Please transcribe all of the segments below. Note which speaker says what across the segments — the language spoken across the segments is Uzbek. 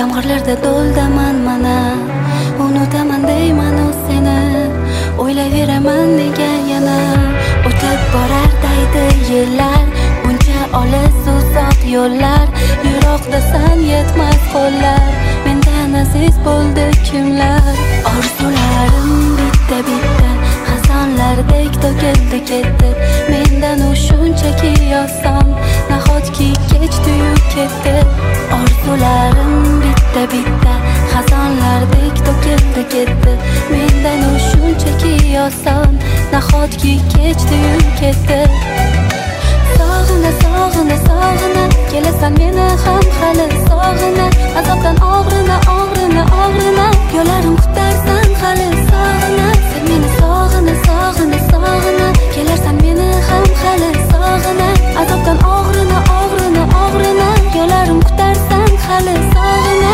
Speaker 1: Yomg'irlarda do'ldaman mana, unutaman deyman seni. O'ylayveraman nega yana o'tib borar deydi yillar. Buncha olis uzoq yo'llar, yiroqdasan yetmas qo'llar. Mendan aziz bo'ldi kimlar? Orzularim bitta xazonlardek to'kildi ketdi. Mendan u shunchaki oson, nahotki kechdi-yu ketdi. Orzularim bitta xazonlardek to'kildi ketdi. Mendan u shunchaki oson, nahotki kechdi-yu ketdi. Sog'ina, kelasan meni ham hali sog'ina. Azobdan og'rina, yo'llarim kutarsan hali sog'ina. Sen meni sog'ina, kelarsan meni ham hali sog'ina. Azobdan og'rina, yo'llarim kutarsan hali sog'ina.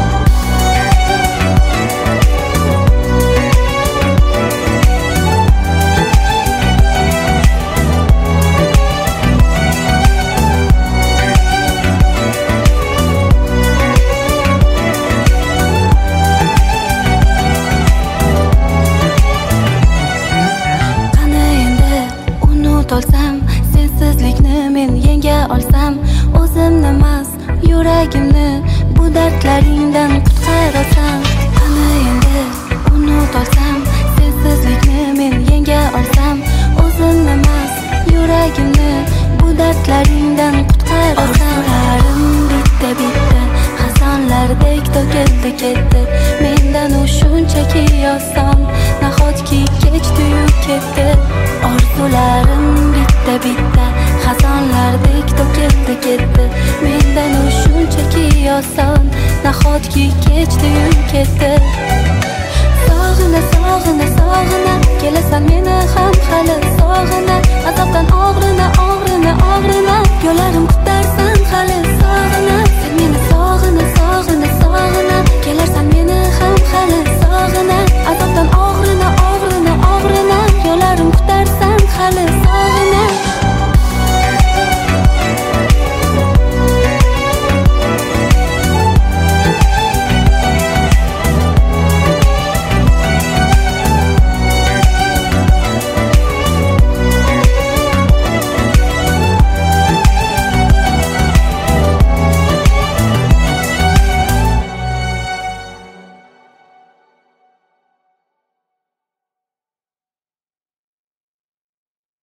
Speaker 1: Sensizlikni men yenga olsam, o'zimni emas yuragimni bu dardlaringdan qutqarasan. Qani endi unut olsam, sensizlikni men yenga olsam, o'zimni emas yuragimni bu dardlaringdan qutqarasan. Orzularim bitta xazonlardek to'kildi ketdi. Mendan u shunchaki oson, nahotki kechdi-yu ketdi. Orzularim bitta xazonlardek to'kildi ketdi. Mendan u shunchaki oson, nahotki kechdi-yu ketdi. Sog'ina,